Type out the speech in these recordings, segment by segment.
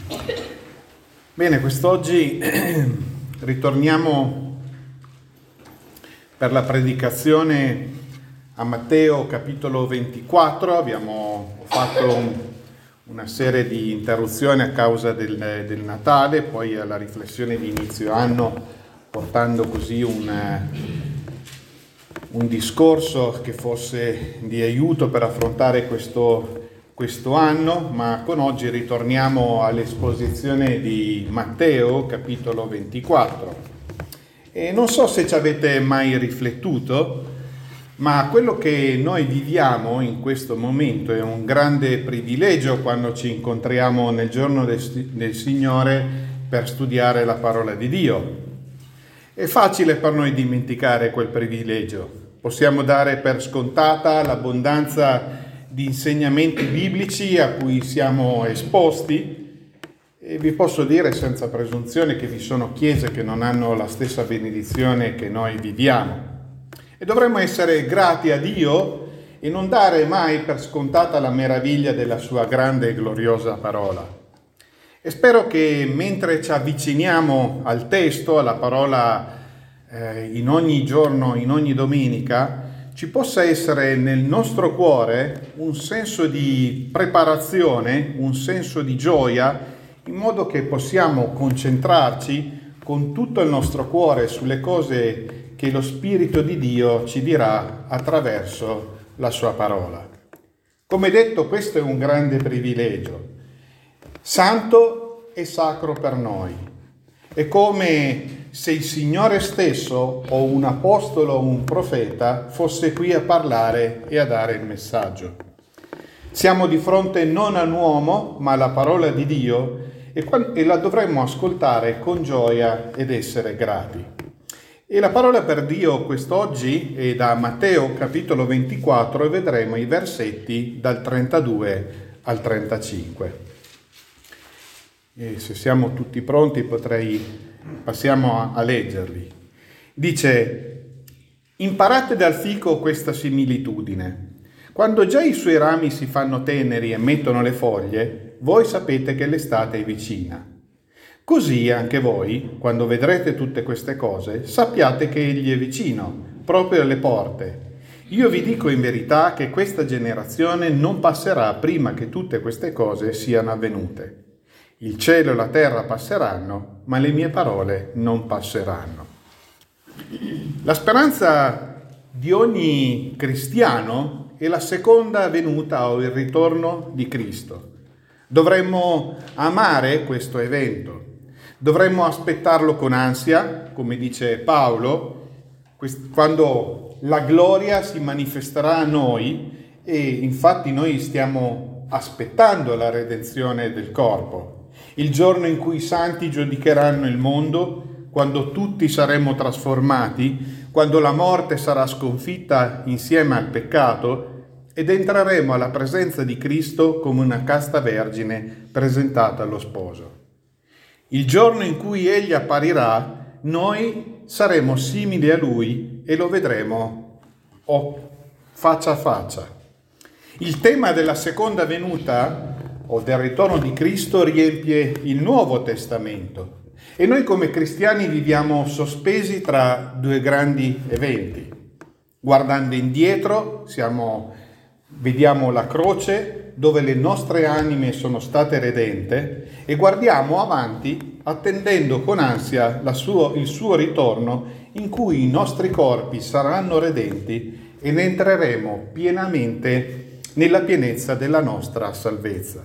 Bene, quest'oggi ritorniamo per la predicazione a Matteo capitolo 24. Abbiamo fatto una serie di interruzioni a causa del Natale, poi alla riflessione di inizio anno, portando così un discorso che fosse di aiuto per affrontare questo anno, ma con oggi ritorniamo all'esposizione di Matteo capitolo 24. E non so se ci avete mai riflettuto, ma quello che noi viviamo in questo momento è un grande privilegio quando ci incontriamo nel giorno del Signore per studiare la parola di Dio. È facile per noi dimenticare quel privilegio. Possiamo dare per scontata l'abbondanza di insegnamenti biblici a cui siamo esposti, e vi posso dire senza presunzione che vi sono chiese che non hanno la stessa benedizione che noi viviamo. E dovremmo essere grati a Dio e non dare mai per scontata la meraviglia della sua grande e gloriosa parola. E spero che mentre ci avviciniamo al testo, alla parola in ogni giorno, in ogni domenica, ci possa essere nel nostro cuore un senso di preparazione, un senso di gioia, in modo che possiamo concentrarci con tutto il nostro cuore sulle cose che lo Spirito di Dio ci dirà attraverso la sua parola. Come detto, questo è un grande privilegio, santo e sacro per noi. È come se il Signore stesso, o un apostolo o un profeta, fosse qui a parlare e a dare il messaggio. Siamo di fronte non a un uomo, ma alla parola di Dio, e la dovremmo ascoltare con gioia ed essere grati. E la parola per Dio quest'oggi è da Matteo capitolo 24 e vedremo i versetti dal 32 al 35. E se siamo tutti pronti passiamo a leggerli. Dice: imparate dal fico questa similitudine. Quando già i suoi rami si fanno teneri e mettono le foglie, voi sapete che l'estate è vicina. Così anche voi, quando vedrete tutte queste cose, sappiate che Egli è vicino, proprio alle porte. Io vi dico in verità che questa generazione non passerà prima che tutte queste cose siano avvenute. Il cielo e la terra passeranno, ma le mie parole non passeranno. La speranza di ogni cristiano è la seconda venuta o il ritorno di Cristo. Dovremmo amare questo evento. Dovremmo aspettarlo con ansia, come dice Paolo, quando la gloria si manifesterà a noi, e infatti noi stiamo aspettando la redenzione del corpo. Il giorno in cui i santi giudicheranno il mondo, quando tutti saremo trasformati, quando la morte sarà sconfitta insieme al peccato, ed entreremo alla presenza di Cristo come una casta vergine presentata allo sposo. Il giorno in cui Egli apparirà, noi saremo simili a Lui e lo vedremo faccia a faccia. Il tema della seconda venuta o del ritorno di Cristo riempie il Nuovo Testamento e noi come cristiani viviamo sospesi tra due grandi eventi. Guardando indietro vediamo la croce dove le nostre anime sono state redente e guardiamo avanti attendendo con ansia il suo ritorno in cui i nostri corpi saranno redenti e ne entreremo pienamente nella pienezza della nostra salvezza.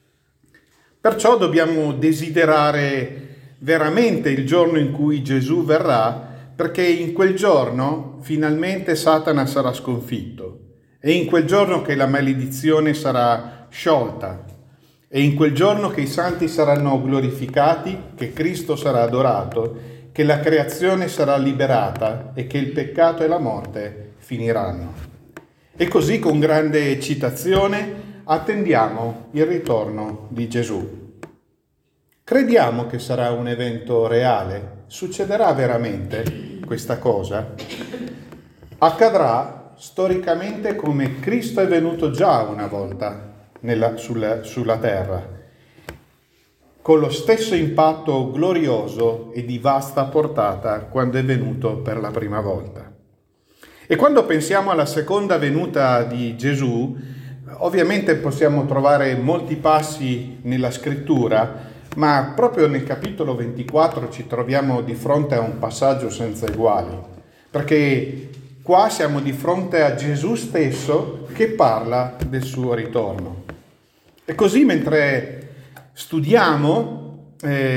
Perciò dobbiamo desiderare veramente il giorno in cui Gesù verrà, perché in quel giorno finalmente Satana sarà sconfitto. È in quel giorno che la maledizione sarà sciolta, è in quel giorno che i santi saranno glorificati, che Cristo sarà adorato, che la creazione sarà liberata e che il peccato e la morte finiranno. E così con grande eccitazione attendiamo il ritorno di Gesù. Crediamo che sarà un evento reale? Succederà veramente questa cosa? Accadrà storicamente come Cristo è venuto già una volta sulla terra. con lo stesso impatto glorioso e di vasta portata quando è venuto per la prima volta. E quando pensiamo alla seconda venuta di Gesù, ovviamente possiamo trovare molti passi nella scrittura, ma proprio nel capitolo 24 ci troviamo di fronte a un passaggio senza eguali, perché qua siamo di fronte a Gesù stesso che parla del suo ritorno. E così mentre studiamo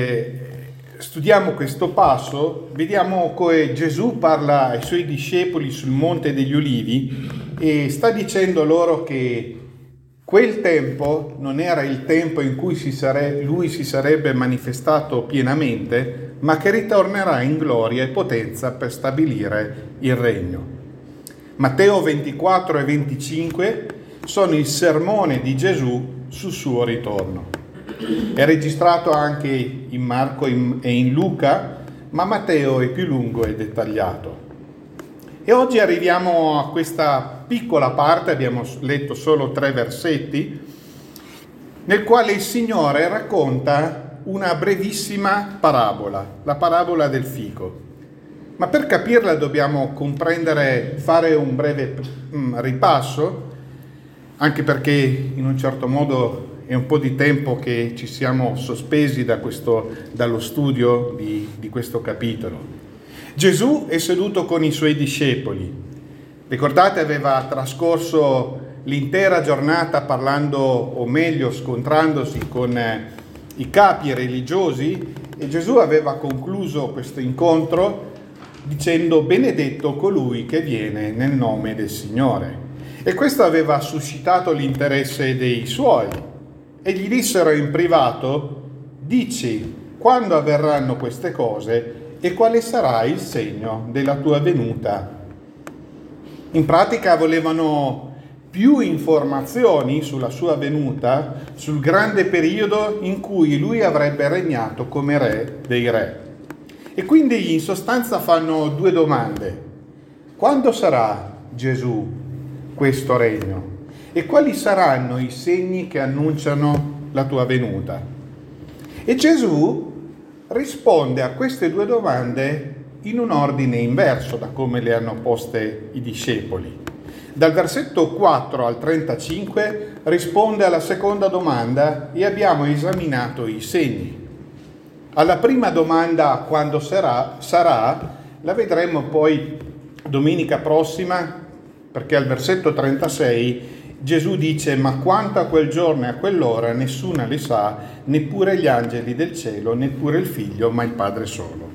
questo passo, vediamo che Gesù parla ai suoi discepoli sul Monte degli Ulivi e sta dicendo loro che quel tempo non era il tempo in cui lui si sarebbe manifestato pienamente, ma che ritornerà in gloria e potenza per stabilire il regno. Matteo 24 e 25 sono il sermone di Gesù sul suo ritorno. È registrato anche in Marco e in Luca, ma Matteo è più lungo e dettagliato. E oggi arriviamo a questa piccola parte, abbiamo letto solo 3 versetti, nel quale il Signore racconta una brevissima parabola, la parabola del fico. Ma per capirla dobbiamo fare un breve ripasso, anche perché in un certo modo è un po' di tempo che ci siamo sospesi dallo studio di questo capitolo. Gesù è seduto con i suoi discepoli. Ricordate, aveva trascorso l'intera giornata parlando, o meglio scontrandosi con i capi religiosi, e Gesù aveva concluso questo incontro dicendo: benedetto colui che viene nel nome del Signore. E questo aveva suscitato l'interesse dei suoi, e gli dissero in privato: dici quando avverranno queste cose e quale sarà il segno della tua venuta. In pratica volevano più informazioni sulla sua venuta, sul grande periodo in cui lui avrebbe regnato come re dei re. E quindi in sostanza fanno 2 domande: quando sarà Gesù questo regno? E quali saranno i segni che annunciano la tua venuta? E Gesù risponde a queste 2 domande in un ordine inverso da come le hanno poste i discepoli. Dal versetto 4 al 35 risponde alla seconda domanda e abbiamo esaminato i segni. Alla prima domanda, quando sarà, la vedremo poi domenica prossima, perché al versetto 36 Gesù dice: ma quanto a quel giorno e a quell'ora nessuna le sa, neppure gli angeli del cielo, neppure il Figlio, ma il Padre solo.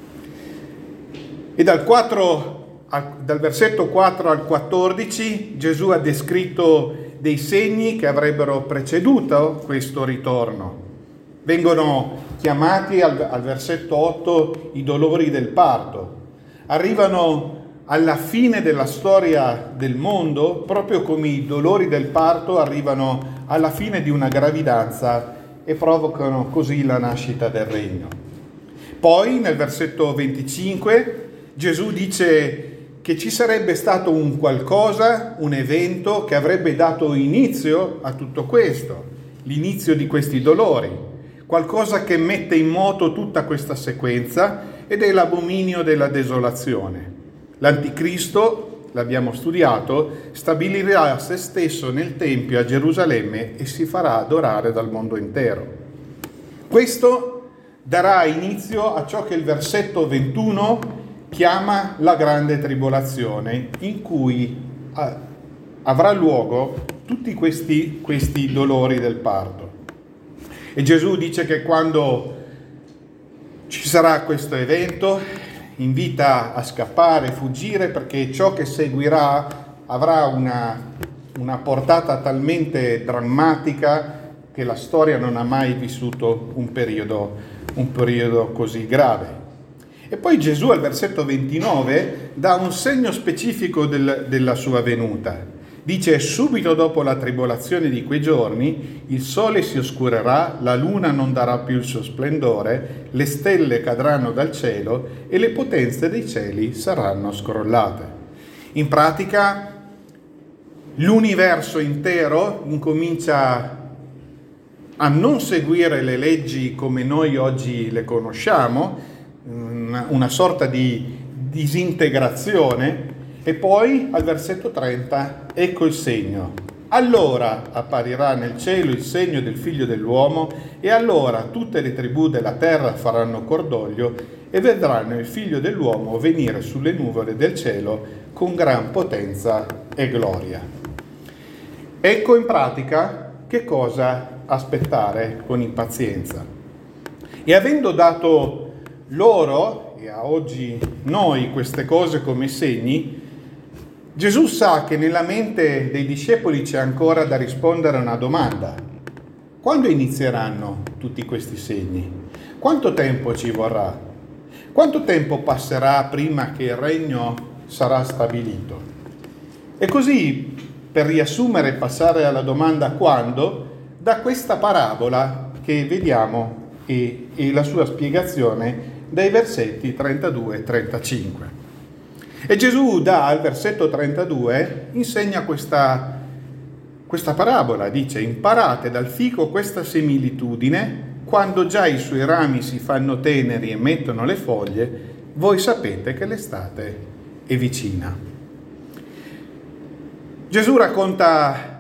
E dal versetto 4 al 14 Gesù ha descritto dei segni che avrebbero preceduto questo ritorno. Vengono chiamati al versetto 8 i dolori del parto. Arrivano alla fine della storia del mondo, proprio come i dolori del parto arrivano alla fine di una gravidanza e provocano così la nascita del regno. Poi nel versetto 25 Gesù dice che ci sarebbe stato un qualcosa, un evento che avrebbe dato inizio a tutto questo, l'inizio di questi dolori, qualcosa che mette in moto tutta questa sequenza, ed è l'abominio della desolazione. L'Anticristo, l'abbiamo studiato, stabilirà se stesso nel Tempio a Gerusalemme e si farà adorare dal mondo intero. Questo darà inizio a ciò che il versetto 21 chiama la grande tribolazione, in cui avrà luogo tutti questi dolori del parto. E Gesù dice che quando ci sarà questo evento invita a scappare, fuggire, perché ciò che seguirà avrà una portata talmente drammatica che la storia non ha mai vissuto un periodo così grave. E poi Gesù al versetto 29 dà un segno specifico della sua venuta. Dice: subito dopo la tribolazione di quei giorni il sole si oscurerà, la luna non darà più il suo splendore, le stelle cadranno dal cielo e le potenze dei cieli saranno scrollate. In pratica l'universo intero incomincia a non seguire le leggi come noi oggi le conosciamo, una sorta di disintegrazione, e poi al versetto 30, ecco il segno. Allora apparirà nel cielo il segno del Figlio dell'uomo, e allora tutte le tribù della terra faranno cordoglio e vedranno il Figlio dell'uomo venire sulle nuvole del cielo con gran potenza e gloria. Ecco in pratica che cosa aspettare con impazienza. E avendo dato loro e a oggi noi queste cose come segni, Gesù sa che nella mente dei discepoli c'è ancora da rispondere a una domanda: quando inizieranno tutti questi segni? Quanto tempo ci vorrà? Quanto tempo passerà prima che il regno sarà stabilito? E così, per riassumere e passare alla domanda quando, da questa parabola che vediamo e la sua spiegazione dai versetti 32 e 35. E Gesù al versetto 32 insegna questa parabola, dice: imparate dal fico questa similitudine, quando già i suoi rami si fanno teneri e mettono le foglie, voi sapete che l'estate è vicina. Gesù racconta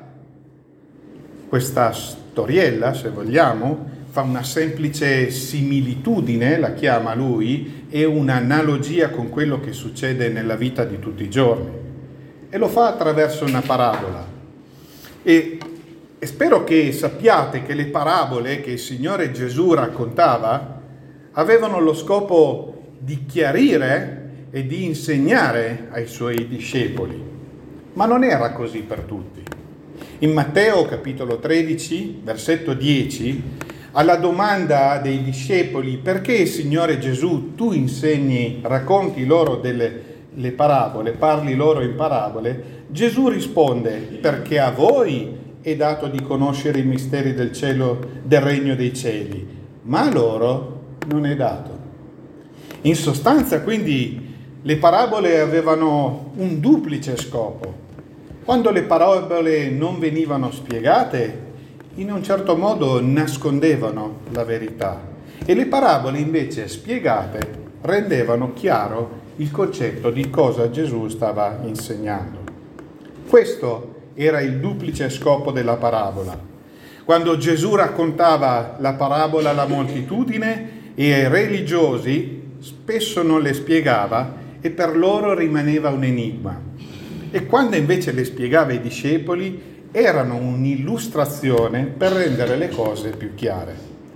questa storiella, se vogliamo, fa una semplice similitudine, la chiama lui, e un'analogia con quello che succede nella vita di tutti i giorni. E lo fa attraverso una parabola. E spero che sappiate che le parabole che il Signore Gesù raccontava avevano lo scopo di chiarire e di insegnare ai suoi discepoli. Ma non era così per tutti. In Matteo capitolo 13, versetto 10, alla domanda dei discepoli: perché, Signore Gesù, tu insegni, racconti loro le parabole, parli loro in parabole, Gesù risponde: perché a voi è dato di conoscere i misteri del cielo, del regno dei cieli, ma a loro non è dato. In sostanza, quindi, le parabole avevano un duplice scopo. Quando le parabole non venivano spiegate, in un certo modo nascondevano la verità, e le parabole invece spiegate rendevano chiaro il concetto di cosa Gesù stava insegnando. Questo era il duplice scopo della parabola. Quando Gesù raccontava la parabola alla moltitudine e ai religiosi, spesso non le spiegava e per loro rimaneva un enigma. E quando invece le spiegava ai discepoli, erano un'illustrazione per rendere le cose più chiare.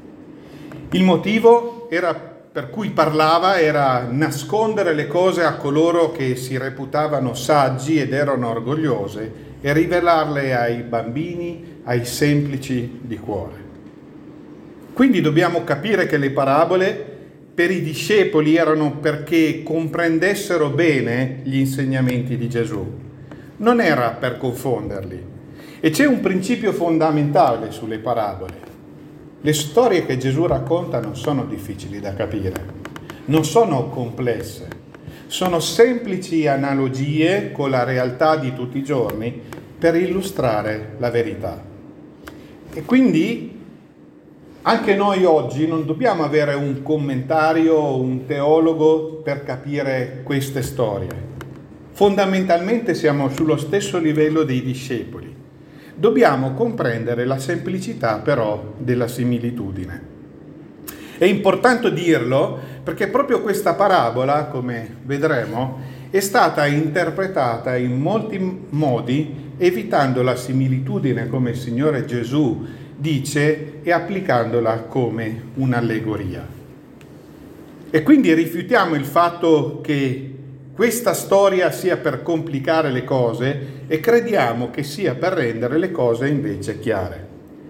Il motivo per cui parlava era nascondere le cose a coloro che si reputavano saggi ed erano orgogliose e rivelarle ai bambini, ai semplici di cuore. Quindi dobbiamo capire che le parabole per i discepoli erano perché comprendessero bene gli insegnamenti di Gesù. Non era per confonderli. E c'è un principio fondamentale sulle parabole. Le storie che Gesù racconta non sono difficili da capire, non sono complesse, sono semplici analogie con la realtà di tutti i giorni per illustrare la verità. E quindi anche noi oggi non dobbiamo avere un commentario o un teologo per capire queste storie. Fondamentalmente siamo sullo stesso livello dei discepoli. Dobbiamo comprendere la semplicità però della similitudine. È importante dirlo perché proprio questa parabola, come vedremo, è stata interpretata in molti modi, evitando la similitudine come il Signore Gesù dice e applicandola come un'allegoria. E quindi rifiutiamo il fatto che questa storia sia per complicare le cose e crediamo che sia per rendere le cose invece chiare.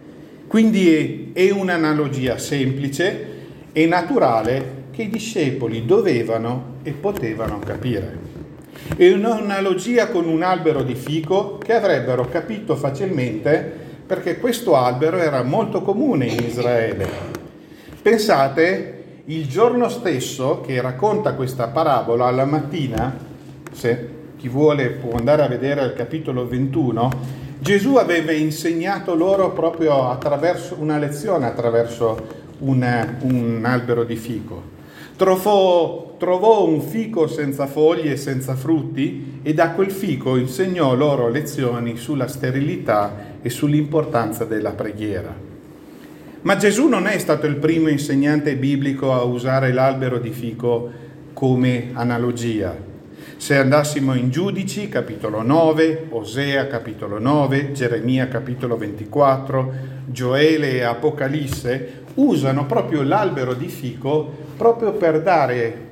Quindi è un'analogia semplice e naturale che i discepoli dovevano e potevano capire. È un'analogia con un albero di fico che avrebbero capito facilmente perché questo albero era molto comune in Israele. Pensate, il giorno stesso che racconta questa parabola, alla mattina, se chi vuole può andare a vedere il capitolo 21, Gesù aveva insegnato loro proprio attraverso una lezione, attraverso un albero di fico. Trovò un fico senza foglie e senza frutti e da quel fico insegnò loro lezioni sulla sterilità e sull'importanza della preghiera. Ma Gesù non è stato il primo insegnante biblico a usare l'albero di fico come analogia. Se andassimo in Giudici, capitolo 9, Osea, capitolo 9, Geremia, capitolo 24, Gioele e Apocalisse, usano proprio l'albero di fico proprio per dare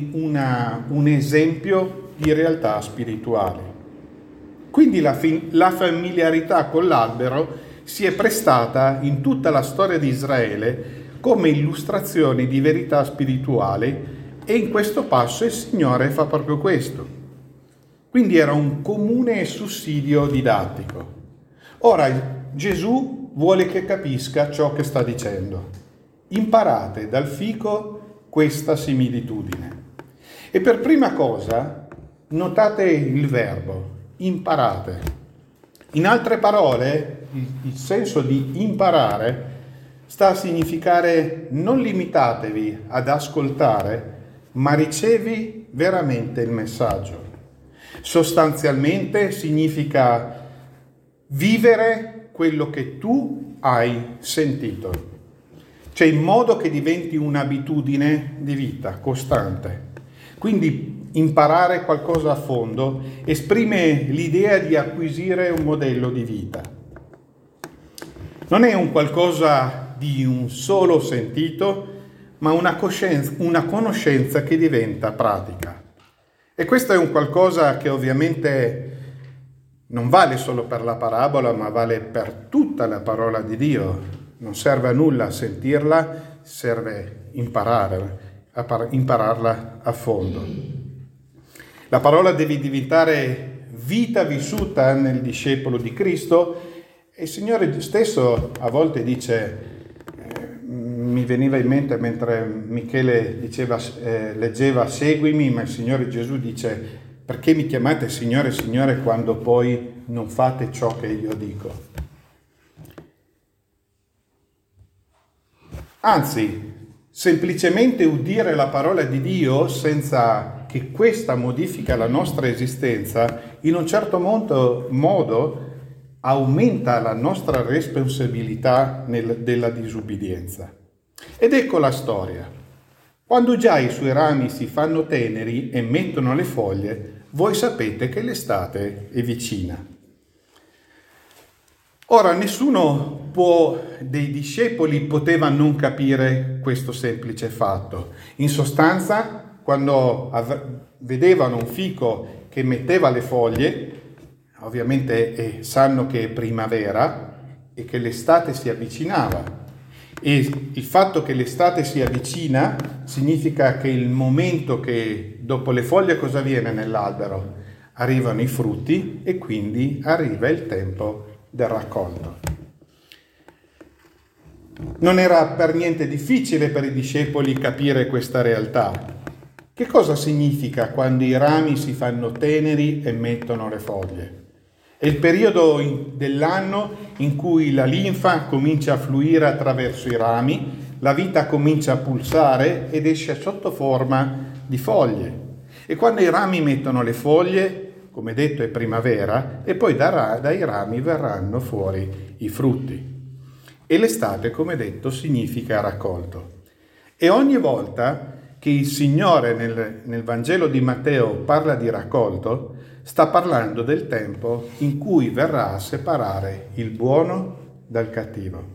un esempio di realtà spirituale. Quindi la familiarità con l'albero si è prestata in tutta la storia di Israele come illustrazione di verità spirituale. E in questo passo il Signore fa proprio questo. Quindi era un comune sussidio didattico. Ora Gesù vuole che capisca ciò che sta dicendo. Imparate dal fico questa similitudine. E per prima cosa notate il verbo, imparate. In altre parole, il senso di imparare sta a significare non limitatevi ad ascoltare, ma ricevi veramente il messaggio. Sostanzialmente significa vivere quello che tu hai sentito, cioè in modo che diventi un'abitudine di vita costante. Quindi imparare qualcosa a fondo esprime l'idea di acquisire un modello di vita. Non è un qualcosa di un solo sentito, ma una conoscenza che diventa pratica. E questo è un qualcosa che ovviamente non vale solo per la parabola, ma vale per tutta la parola di Dio. Non serve a nulla sentirla, serve impararla a fondo. La parola deve diventare vita vissuta nel discepolo di Cristo e il Signore stesso a volte dice... Mi veniva in mente mentre Michele leggeva seguimi, ma il Signore Gesù dice: perché mi chiamate Signore, Signore, quando poi non fate ciò che io dico? Anzi, semplicemente udire la parola di Dio senza che questa modifica la nostra esistenza, in un certo modo aumenta la nostra responsabilità della disubbidienza. Ed ecco la storia. Quando già i suoi rami si fanno teneri e mettono le foglie, voi sapete che l'estate è vicina. Ora, nessuno dei discepoli poteva non capire questo semplice fatto. In sostanza, quando vedevano un fico che metteva le foglie, ovviamente sanno che è primavera e che l'estate si avvicinava. E il fatto che l'estate si avvicina significa che il momento che dopo le foglie cosa avviene nell'albero? Arrivano i frutti e quindi arriva il tempo del raccolto. Non era per niente difficile per i discepoli capire questa realtà. Che cosa significa quando i rami si fanno teneri e mettono le foglie? È il periodo dell'anno in cui la linfa comincia a fluire attraverso i rami, la vita comincia a pulsare ed esce sotto forma di foglie. E quando i rami mettono le foglie, come detto è primavera, e poi dai rami verranno fuori i frutti. E l'estate, come detto, significa raccolto. E ogni volta che il Signore nel Vangelo di Matteo parla di raccolto, sta parlando del tempo in cui verrà a separare il buono dal cattivo.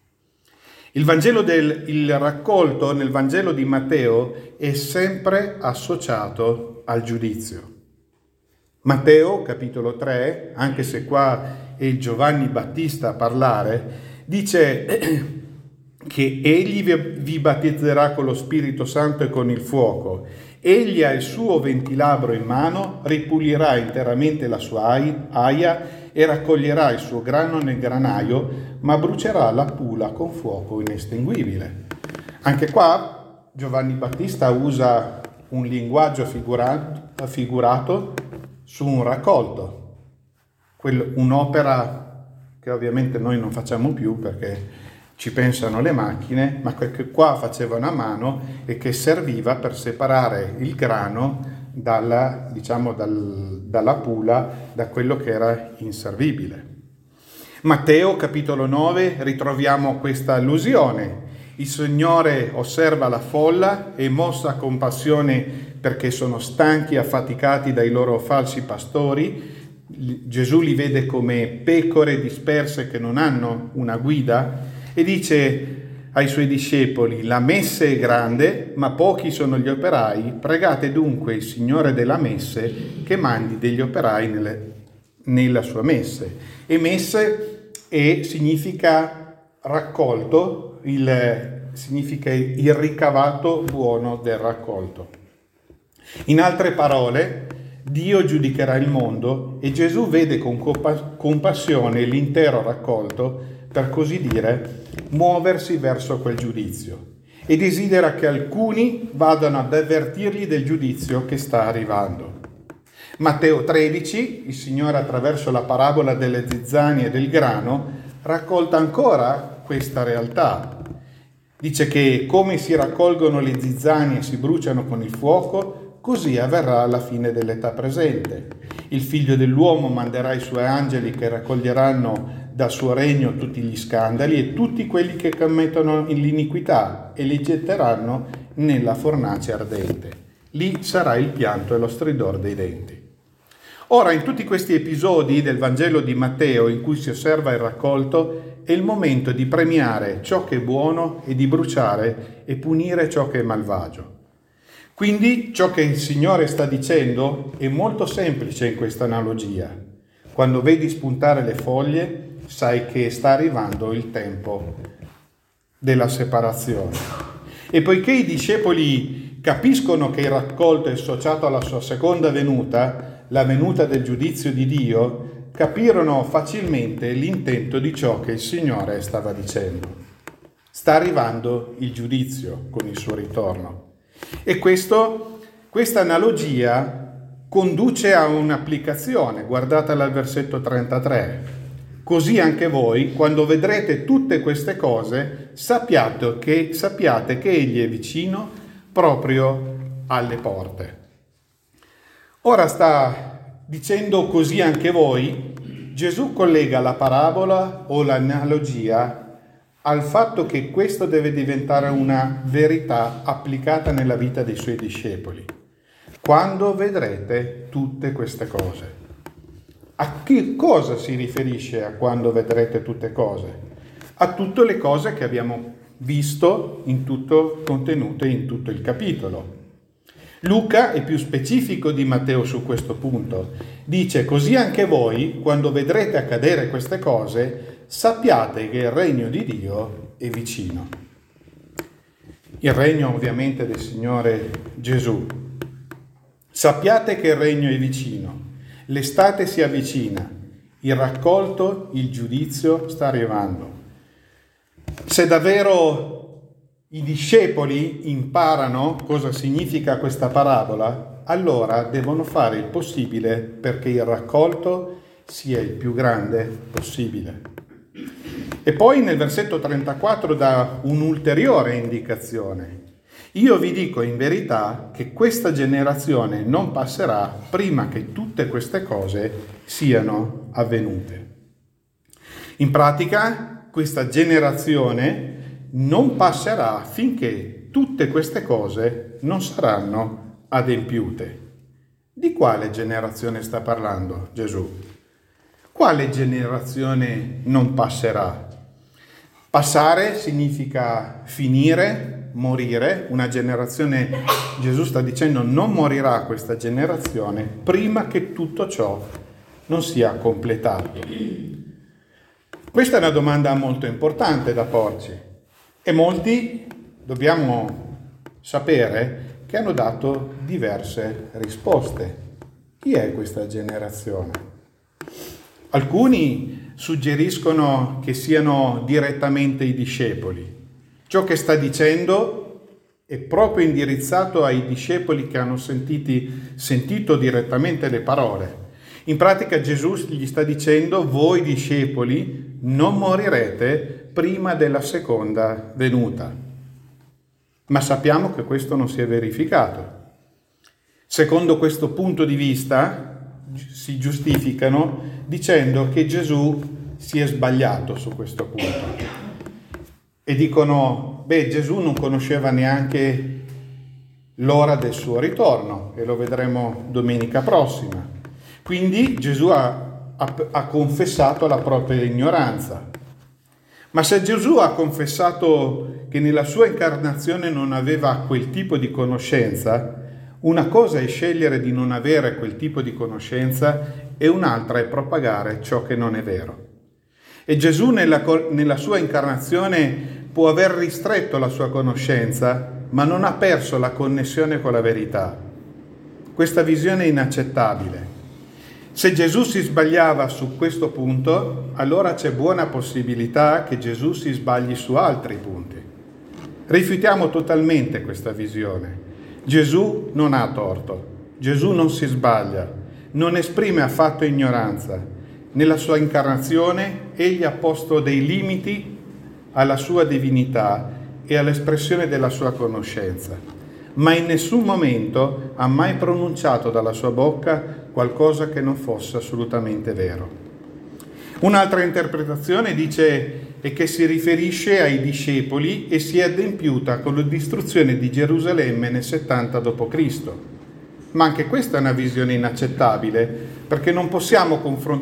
Il raccolto nel Vangelo di Matteo è sempre associato al giudizio. Matteo, capitolo 3, anche se qua è Giovanni Battista a parlare, dice che egli vi battezzerà con lo Spirito Santo e con il fuoco. Egli ha il suo ventilabro in mano, ripulirà interamente la sua aia e raccoglierà il suo grano nel granaio, ma brucerà la pula con fuoco inestinguibile. Anche qua Giovanni Battista usa un linguaggio figurato su un raccolto, un'opera che ovviamente noi non facciamo più perché ci pensano le macchine, ma che qua facevano a mano e che serviva per separare il grano dalla pula, da quello che era inservibile. Matteo capitolo 9 ritroviamo questa allusione. Il Signore osserva la folla e mossa compassione perché sono stanchi e affaticati dai loro falsi pastori. Gesù li vede come pecore disperse che non hanno una guida e dice ai suoi discepoli: la messe è grande, ma pochi sono gli operai. Pregate dunque il Signore della messe che mandi degli operai nella sua messe. E messe significa raccolto, significa il ricavato buono del raccolto. In altre parole, Dio giudicherà il mondo e Gesù vede con compassione l'intero raccolto, per così dire, muoversi verso quel giudizio e desidera che alcuni vadano ad avvertirgli del giudizio che sta arrivando. Matteo 13, il Signore attraverso la parabola delle zizzanie e del grano raccolta ancora questa realtà. Dice che come si raccolgono le zizzanie e si bruciano con il fuoco, così avverrà alla fine dell'età presente. Il Figlio dell'uomo manderà i suoi angeli che raccoglieranno dal suo regno tutti gli scandali e tutti quelli che commettono l'iniquità e li getteranno nella fornace ardente. Lì sarà il pianto e lo stridor dei denti. Ora, in tutti questi episodi del Vangelo di Matteo in cui si osserva il raccolto, è il momento di premiare ciò che è buono e di bruciare e punire ciò che è malvagio. Quindi ciò che il Signore sta dicendo è molto semplice in questa analogia. Quando vedi spuntare le foglie, sai che sta arrivando il tempo della separazione. E poiché i discepoli capiscono che il raccolto è associato alla sua seconda venuta, la venuta del giudizio di Dio, capirono facilmente l'intento di ciò che il Signore stava dicendo. Sta arrivando il giudizio con il suo ritorno. E questa analogia conduce a un'applicazione. Guardatela al versetto 33. Così anche voi, quando vedrete tutte queste cose, sappiate che Egli è vicino, proprio alle porte. Ora sta dicendo così anche voi. Gesù collega la parabola o l'analogia al fatto che questo deve diventare una verità applicata nella vita dei suoi discepoli. Quando vedrete tutte queste cose. A che cosa si riferisce a quando vedrete tutte cose? A tutte le cose che abbiamo visto contenute in tutto il capitolo. Luca è più specifico di Matteo su questo punto. Dice: così anche voi, quando vedrete accadere queste cose, sappiate che il regno di Dio è vicino. Il regno ovviamente del Signore Gesù. Sappiate che il regno è vicino. L'estate si avvicina. Il raccolto, il giudizio sta arrivando. Se davvero i discepoli imparano cosa significa questa parabola, allora devono fare il possibile perché il raccolto sia il più grande possibile. E poi nel versetto 34 dà un'ulteriore indicazione. Io vi dico in verità che questa generazione non passerà prima che tutte queste cose siano avvenute. In pratica, questa generazione non passerà finché tutte queste cose non saranno adempiute. Di quale generazione sta parlando Gesù? Quale generazione non passerà? Passare significa finire, morire. Una generazione, Gesù sta dicendo, non morirà questa generazione prima che tutto ciò non sia completato. Questa è una domanda molto importante da porci. E molti, dobbiamo sapere, che hanno dato diverse risposte. Chi è questa generazione? Alcuni suggeriscono che siano direttamente i discepoli. Ciò che sta dicendo è proprio indirizzato ai discepoli che hanno sentito direttamente le parole. In pratica Gesù gli sta dicendo: voi discepoli non morirete prima della seconda venuta. Ma sappiamo che questo non si è verificato. Secondo questo punto di vista si giustificano dicendo che Gesù si è sbagliato su questo punto. E dicono: Gesù non conosceva neanche l'ora del suo ritorno, e lo vedremo domenica prossima. Quindi Gesù ha confessato la propria ignoranza. Ma se Gesù ha confessato che nella sua incarnazione non aveva quel tipo di conoscenza, una cosa è scegliere di non avere quel tipo di conoscenza e un'altra è propagare ciò che non è vero. E Gesù nella sua incarnazione può aver ristretto la sua conoscenza, ma non ha perso la connessione con la verità. Questa visione è inaccettabile. Se Gesù si sbagliava su questo punto, allora c'è buona possibilità che Gesù si sbagli su altri punti. Rifiutiamo totalmente questa visione. Gesù non ha torto, Gesù non si sbaglia, non esprime affatto ignoranza. Nella sua incarnazione egli ha posto dei limiti alla sua divinità e all'espressione della sua conoscenza, ma in nessun momento ha mai pronunciato dalla sua bocca qualcosa che non fosse assolutamente vero. Un'altra interpretazione dice che si riferisce ai discepoli e si è adempiuta con la distruzione di Gerusalemme nel 70 d.C. Ma anche questa è una visione inaccettabile, perché non possiamo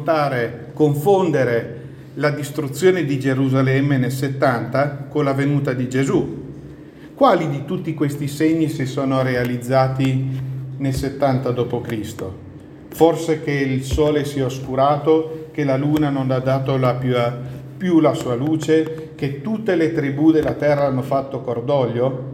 confondere la distruzione di Gerusalemme nel 70 con la venuta di Gesù. Quali di tutti questi segni si sono realizzati nel 70 d.C.? Forse che il sole si è oscurato, che la luna non ha dato più la sua luce, che tutte le tribù della terra hanno fatto cordoglio?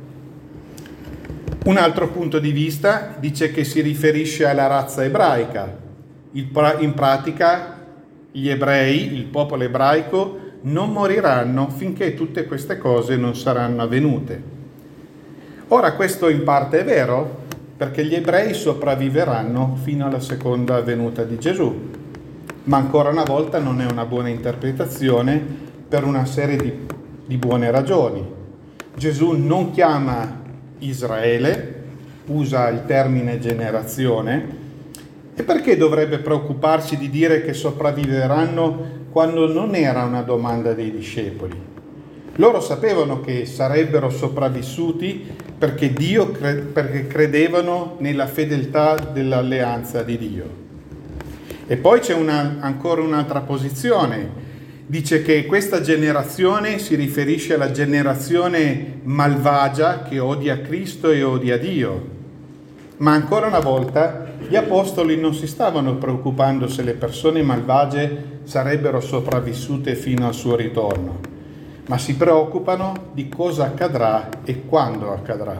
Un altro punto di vista dice che si riferisce alla razza ebraica. In pratica gli ebrei, il popolo ebraico, non moriranno finché tutte queste cose non saranno avvenute. Ora questo in parte è vero, perché gli ebrei sopravviveranno fino alla seconda venuta di Gesù, ma ancora una volta non è una buona interpretazione per una serie di buone ragioni. Gesù non chiama Israele, usa il termine generazione, e perché dovrebbe preoccuparsi di dire che sopravviveranno quando non era una domanda dei discepoli? Loro sapevano che sarebbero sopravvissuti perché credevano nella fedeltà dell'alleanza di Dio. E poi c'è ancora un'altra posizione. Dice che questa generazione si riferisce alla generazione malvagia che odia Cristo e odia Dio. Ma ancora una volta gli apostoli non si stavano preoccupando se le persone malvagie sarebbero sopravvissute fino al suo ritorno, ma si preoccupano di cosa accadrà e quando accadrà.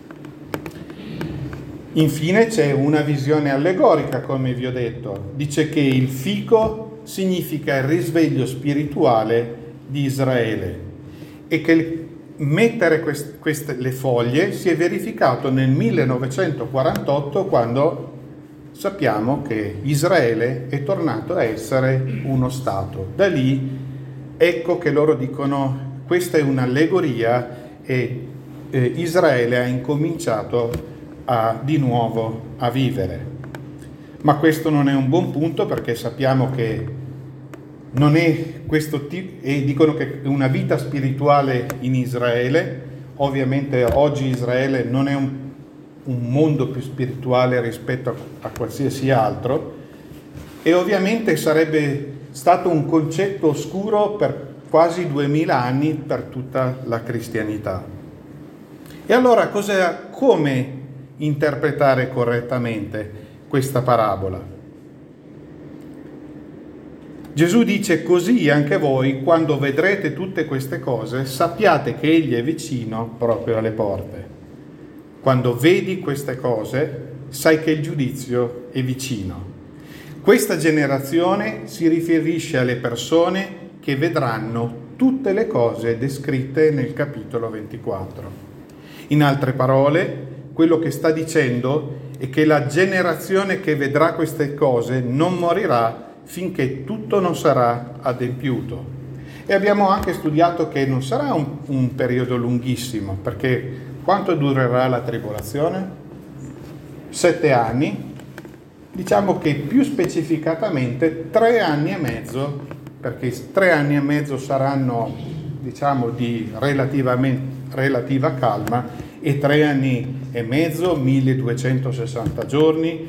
Infine c'è una visione allegorica, come vi ho detto. Dice che il fico significa il risveglio spirituale di Israele e che mettere le foglie si è verificato nel 1948, quando sappiamo che Israele è tornato a essere uno Stato. Da lì ecco che loro dicono: questa è un'allegoria e Israele ha incominciato di nuovo a vivere. Ma questo non è un buon punto, perché sappiamo che non è questo tipo, e dicono che una vita spirituale in Israele, ovviamente oggi Israele non è un mondo più spirituale rispetto a qualsiasi altro, e ovviamente sarebbe stato un concetto oscuro per quasi 2000 anni per tutta la cristianità. E allora come interpretare correttamente questa parabola? Gesù dice: così anche voi, quando vedrete tutte queste cose, sappiate che Egli è vicino proprio alle porte. Quando vedi queste cose, sai che il giudizio è vicino. Questa generazione si riferisce alle persone che vedranno tutte le cose descritte nel capitolo 24. In altre parole, quello che sta dicendo è che la generazione che vedrà queste cose non morirà finché tutto non sarà adempiuto. E abbiamo anche studiato che non sarà un periodo lunghissimo, perché quanto durerà la tribolazione? 7 anni, diciamo che più specificatamente 3 anni e mezzo, perché 3 anni e mezzo saranno, diciamo, di relativa calma, e 3 anni e mezzo, 1260 giorni,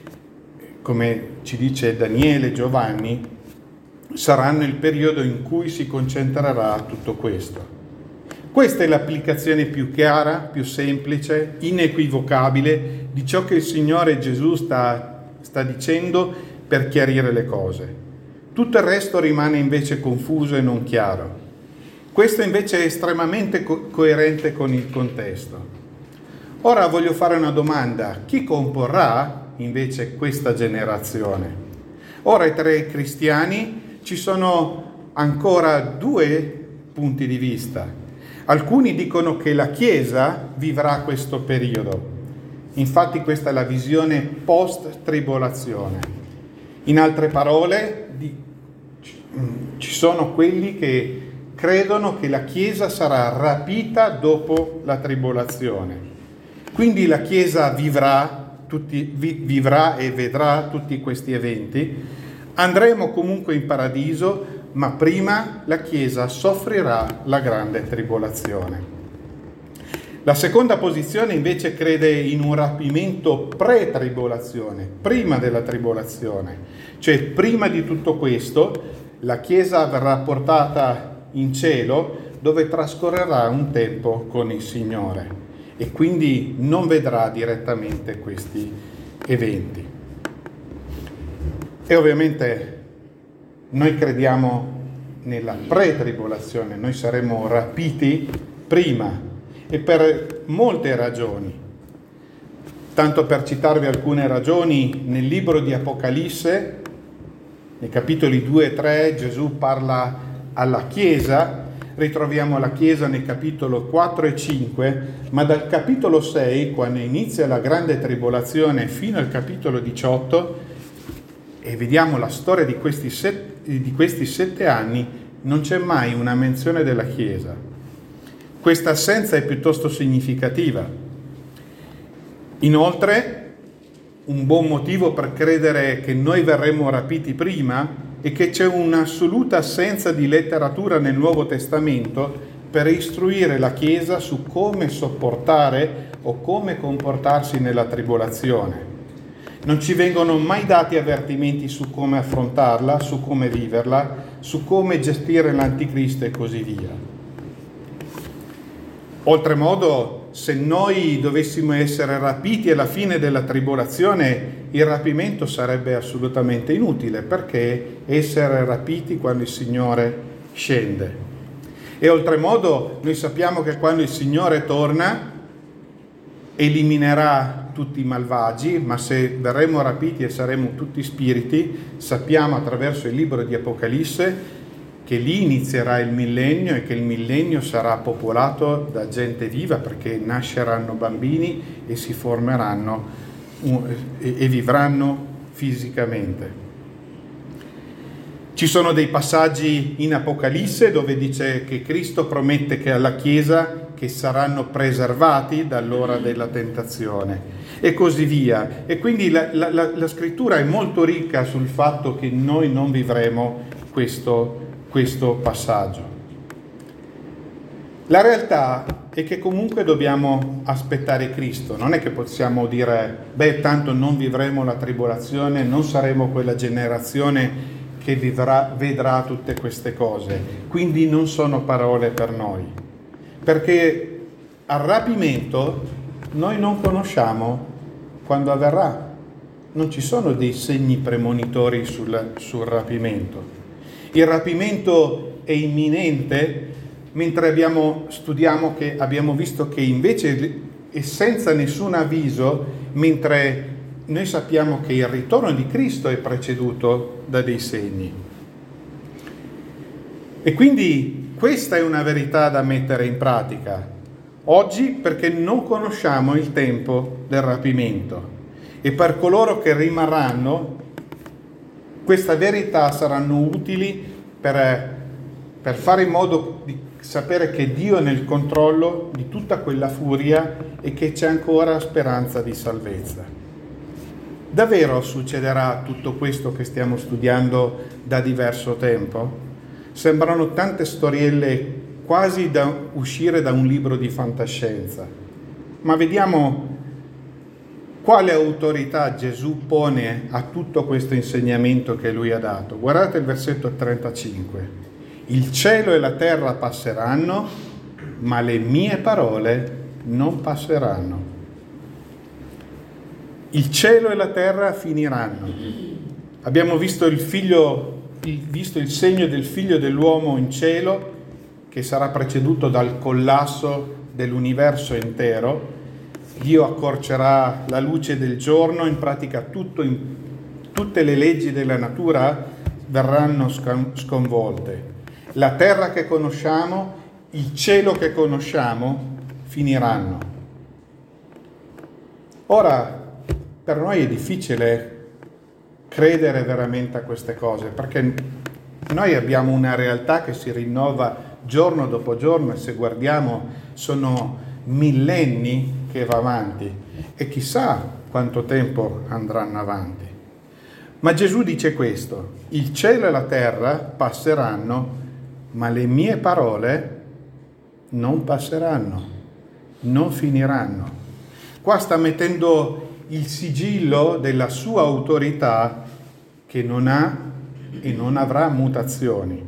come ci dice Daniele e Giovanni, saranno il periodo in cui si concentrerà tutto questo. Questa è l'applicazione più chiara, più semplice, inequivocabile di ciò che il Signore Gesù sta dicendo per chiarire le cose. Tutto il resto rimane invece confuso e non chiaro. Questo invece è estremamente coerente con il contesto. Ora voglio fare una domanda: chi comporrà invece questa generazione? Ora, tra i cristiani ci sono ancora 2 punti di vista. Alcuni dicono che la Chiesa vivrà questo periodo. Infatti questa è la visione post-tribolazione. In altre parole, ci sono quelli che credono che la Chiesa sarà rapita dopo la tribolazione. Quindi la Chiesa vivrà e vedrà tutti questi eventi. Andremo comunque in paradiso, ma prima la Chiesa soffrirà la grande tribolazione. La seconda posizione invece crede in un rapimento pre-tribolazione, prima della tribolazione. Cioè, prima di tutto questo, la Chiesa verrà portata in cielo, dove trascorrerà un tempo con il Signore e quindi non vedrà direttamente questi eventi. E ovviamente noi crediamo nella pre-tribolazione, noi saremo rapiti prima e per molte ragioni. Tanto per citarvi alcune ragioni, nel libro di Apocalisse, nei capitoli 2 e 3, Gesù parla alla Chiesa, ritroviamo la Chiesa nel capitolo 4 e 5, ma dal capitolo 6, quando inizia la grande tribolazione, fino al capitolo 18, e vediamo la storia di questi 7 anni, non c'è mai una menzione della Chiesa. Questa assenza è piuttosto significativa. Inoltre, un buon motivo per credere che noi verremo rapiti prima è che c'è un'assoluta assenza di letteratura nel Nuovo Testamento per istruire la Chiesa su come sopportare o come comportarsi nella tribolazione. Non ci vengono mai dati avvertimenti su come affrontarla, su come viverla, su come gestire l'anticristo e così via. Oltremodo, se noi dovessimo essere rapiti alla fine della tribolazione, il rapimento sarebbe assolutamente inutile, perché essere rapiti quando il Signore scende. E oltremodo, noi sappiamo che quando il Signore torna, eliminerà tutti i malvagi, ma se verremo rapiti e saremo tutti spiriti, sappiamo attraverso il libro di Apocalisse che lì inizierà il millennio e che il millennio sarà popolato da gente viva, perché nasceranno bambini e si formeranno e vivranno fisicamente. Ci sono dei passaggi in Apocalisse dove dice che Cristo promette che alla Chiesa che saranno preservati dall'ora della tentazione e così via. E quindi la scrittura è molto ricca sul fatto che noi non vivremo questo passaggio. La realtà è che comunque dobbiamo aspettare Cristo. Non è che possiamo dire, tanto non vivremo la tribolazione, non saremo quella generazione che vedrà tutte queste cose. Quindi non sono parole per noi. Perché al rapimento noi non conosciamo quando avverrà. Non ci sono dei segni premonitori sul rapimento. Il rapimento è imminente, mentre studiamo che abbiamo visto che invece è senza nessun avviso, mentre noi sappiamo che il ritorno di Cristo è preceduto da dei segni. E quindi questa è una verità da mettere in pratica. Oggi perché non conosciamo il tempo del rapimento e per coloro che rimarranno queste verità saranno utili per fare in modo di sapere che Dio è nel controllo di tutta quella furia e che c'è ancora speranza di salvezza. Davvero succederà tutto questo che stiamo studiando da diverso tempo? Sembrano tante storielle quasi da uscire da un libro di fantascienza, ma vediamo quale autorità Gesù pone a tutto questo insegnamento che lui ha dato. Guardate il versetto 35. Il cielo e la terra passeranno, ma le mie parole non passeranno. Il cielo e la terra finiranno. Abbiamo visto il segno del figlio dell'uomo in cielo, che sarà preceduto dal collasso dell'universo intero. Dio accorcerà la luce del giorno, in pratica tutte le leggi della natura verranno sconvolte. La terra che conosciamo, il cielo che conosciamo, finiranno. Ora, per noi è difficile credere veramente a queste cose, perché noi abbiamo una realtà che si rinnova giorno dopo giorno e se guardiamo sono millenni che va avanti e chissà quanto tempo andranno avanti. Ma Gesù dice questo: il cielo e la terra passeranno, ma le mie parole non passeranno, non finiranno. Qua sta mettendo il sigillo della sua autorità che non ha e non avrà mutazioni.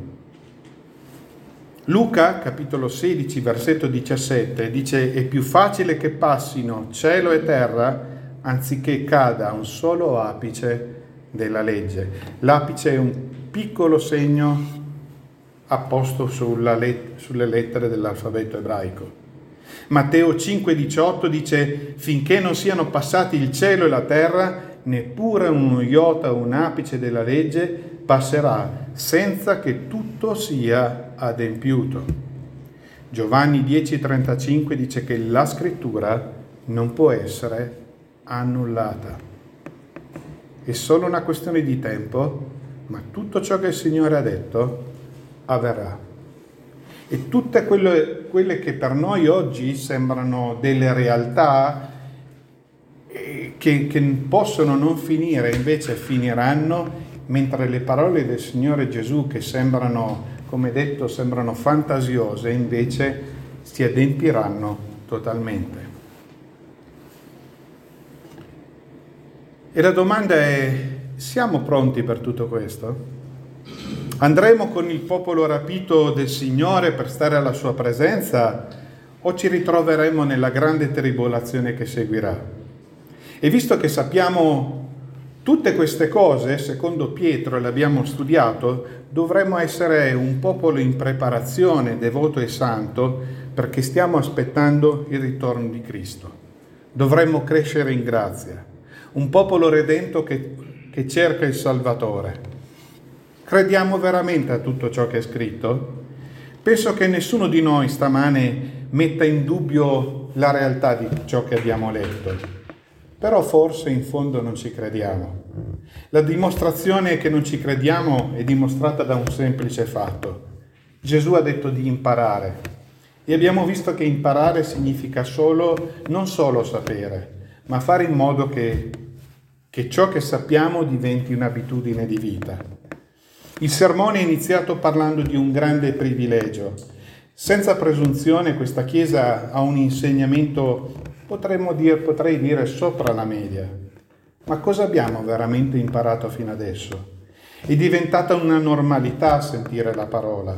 Luca, capitolo 16, versetto 17, dice: è più facile che passino cielo e terra anziché cada un solo apice della legge. L'apice è un piccolo segno apposto sulle lettere dell'alfabeto ebraico. Matteo 5,18 dice: finché non siano passati il cielo e la terra, neppure uno iota o un apice della legge passerà senza che tutto sia adempiuto. Giovanni 10,35 dice che la scrittura non può essere annullata. È solo una questione di tempo, ma tutto ciò che il Signore ha detto avverrà. E tutte quelle che per noi oggi sembrano delle realtà che possono non finire, invece finiranno, mentre le parole del Signore Gesù, che sembrano, come detto, sembrano fantasiose, invece si adempiranno totalmente. E la domanda è: siamo pronti per tutto questo? Andremo con il popolo rapito del Signore per stare alla sua presenza o ci ritroveremo nella grande tribolazione che seguirà? E visto che sappiamo tutte queste cose, secondo Pietro, le abbiamo studiato, dovremmo essere un popolo in preparazione, devoto e santo, perché stiamo aspettando il ritorno di Cristo. Dovremmo crescere in grazia, un popolo redento che cerca il Salvatore. Crediamo veramente a tutto ciò che è scritto? Penso che nessuno di noi stamane metta in dubbio la realtà di ciò che abbiamo letto. Però forse in fondo non ci crediamo. La dimostrazione che non ci crediamo è dimostrata da un semplice fatto. Gesù ha detto di imparare e abbiamo visto che imparare significa non solo sapere, ma fare in modo che ciò che sappiamo diventi un'abitudine di vita. Il sermone è iniziato parlando di un grande privilegio. Senza presunzione questa Chiesa ha un insegnamento, potrei dire, sopra la media. Ma cosa abbiamo veramente imparato fino adesso? È diventata una normalità sentire la parola.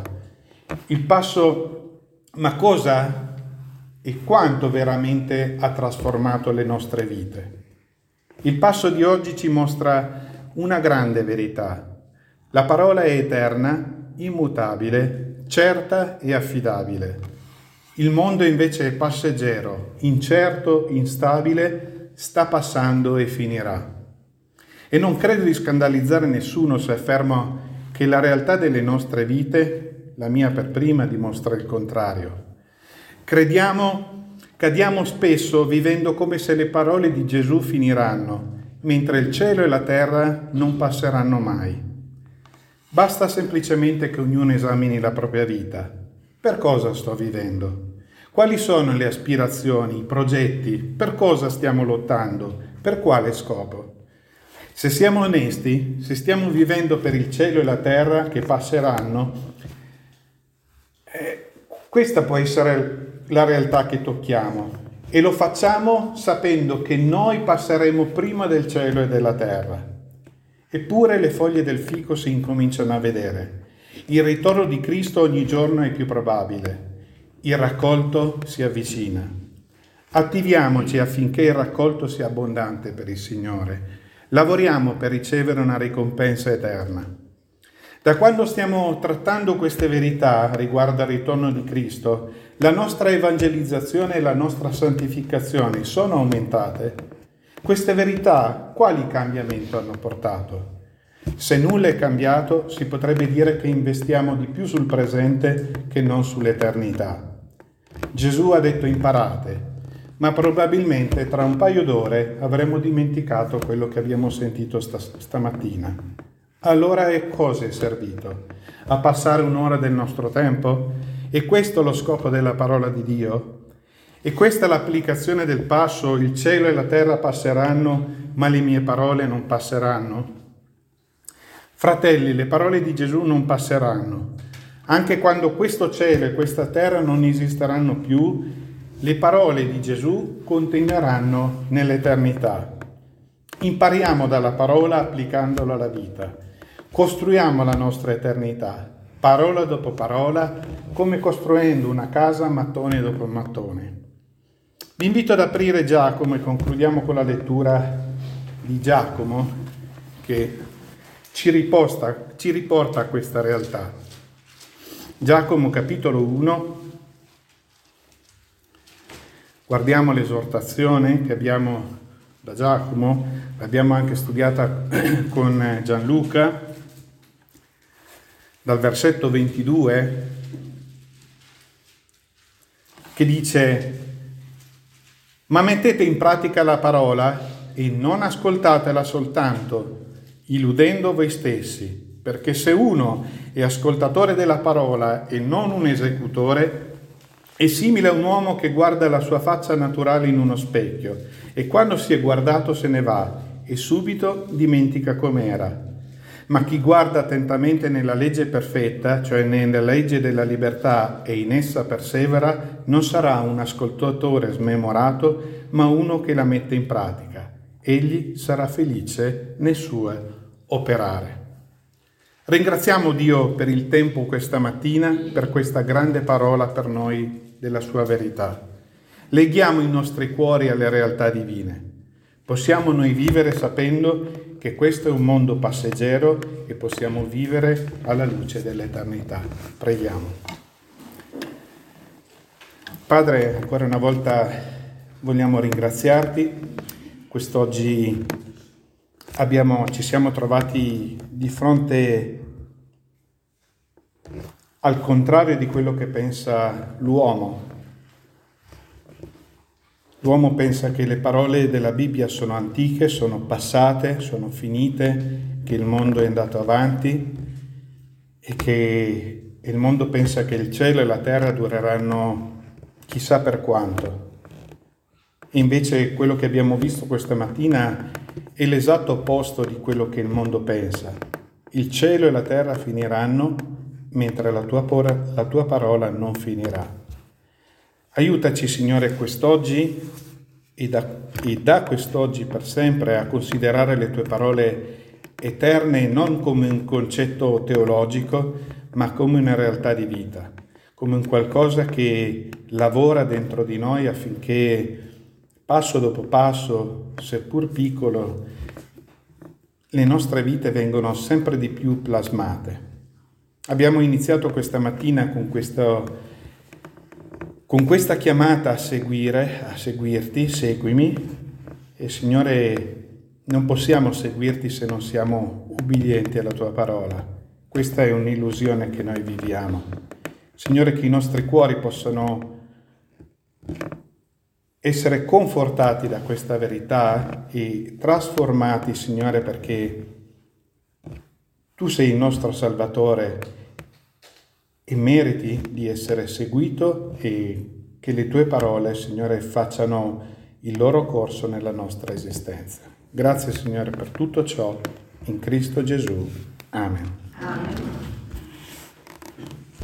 Ma cosa e quanto veramente ha trasformato le nostre vite? Il passo di oggi ci mostra una grande verità. La parola è eterna, immutabile, certa e affidabile. Il mondo invece è passeggero, incerto, instabile, sta passando e finirà. E non credo di scandalizzare nessuno se affermo che la realtà delle nostre vite, la mia per prima, dimostra il contrario. Crediamo Cadiamo spesso vivendo come se le parole di Gesù finiranno, mentre il cielo e la terra non passeranno mai. Basta semplicemente che ognuno esamini la propria vita. Per cosa sto vivendo? Quali sono le aspirazioni, i progetti? Per cosa stiamo lottando? Per quale scopo? Se siamo onesti, se stiamo vivendo per il cielo e la terra che passeranno, questa può essere la realtà che tocchiamo. E lo facciamo sapendo che noi passeremo prima del cielo e della terra. Eppure le foglie del fico si incominciano a vedere. Il ritorno di Cristo ogni giorno è più probabile. Il raccolto si avvicina. Attiviamoci affinché il raccolto sia abbondante per il Signore. Lavoriamo per ricevere una ricompensa eterna. Da quando stiamo trattando queste verità riguardo al ritorno di Cristo, la nostra evangelizzazione e la nostra santificazione sono aumentate. Queste verità quali cambiamenti hanno portato? Se nulla è cambiato, si potrebbe dire che investiamo di più sul presente che non sull'eternità. Gesù ha detto imparate, ma probabilmente tra un paio d'ore avremo dimenticato quello che abbiamo sentito stamattina. Allora a cosa è servito? A passare un'ora del nostro tempo? È questo lo scopo della parola di Dio? E questa è l'applicazione del passo: il cielo e la terra passeranno, ma le mie parole non passeranno? Fratelli, le parole di Gesù non passeranno. Anche quando questo cielo e questa terra non esisteranno più, le parole di Gesù continueranno nell'eternità. Impariamo dalla parola applicandola alla vita. Costruiamo la nostra eternità, parola dopo parola, come costruendo una casa mattone dopo mattone. Vi invito ad aprire Giacomo e concludiamo con la lettura di Giacomo che ci riporta a questa realtà. Giacomo capitolo 1, guardiamo l'esortazione che abbiamo da Giacomo, l'abbiamo anche studiata con Gianluca, dal versetto 22, che dice: ma mettete in pratica la parola e non ascoltatela soltanto, illudendo voi stessi, perché se uno è ascoltatore della parola e non un esecutore, è simile a un uomo che guarda la sua faccia naturale in uno specchio e quando si è guardato se ne va e subito dimentica com'era. Ma chi guarda attentamente nella legge perfetta, cioè nella legge della libertà, e in essa persevera, non sarà un ascoltatore smemorato, ma uno che la mette in pratica. Egli sarà felice nel suo operare. Ringraziamo Dio per il tempo questa mattina, per questa grande parola per noi della sua verità. Leghiamo i nostri cuori alle realtà divine. Possiamo noi vivere sapendo che questo è un mondo passeggero e possiamo vivere alla luce dell'eternità. Preghiamo. Padre, ancora una volta vogliamo ringraziarti. Quest'oggi ci siamo trovati di fronte al contrario di quello che pensa l'uomo. L'uomo pensa che le parole della Bibbia sono antiche, sono passate, sono finite, che il mondo è andato avanti e che il mondo pensa che il cielo e la terra dureranno chissà per quanto. E invece quello che abbiamo visto questa mattina è l'esatto opposto di quello che il mondo pensa. Il cielo e la terra finiranno, mentre la tua parola non finirà. Aiutaci, Signore, quest'oggi e da quest'oggi per sempre a considerare le tue parole eterne non come un concetto teologico, ma come una realtà di vita, come un qualcosa che lavora dentro di noi affinché passo dopo passo, seppur piccolo, le nostre vite vengono sempre di più plasmate. Abbiamo iniziato questa mattina con questa chiamata a seguirti, seguimi, e Signore, non possiamo seguirti se non siamo ubbidienti alla tua parola. Questa è un'illusione che noi viviamo. Signore, che i nostri cuori possano essere confortati da questa verità e trasformati, Signore, perché Tu sei il nostro Salvatore e meriti di essere seguito, e che le Tue parole, Signore, facciano il loro corso nella nostra esistenza. Grazie, Signore, per tutto ciò, in Cristo Gesù. Amen.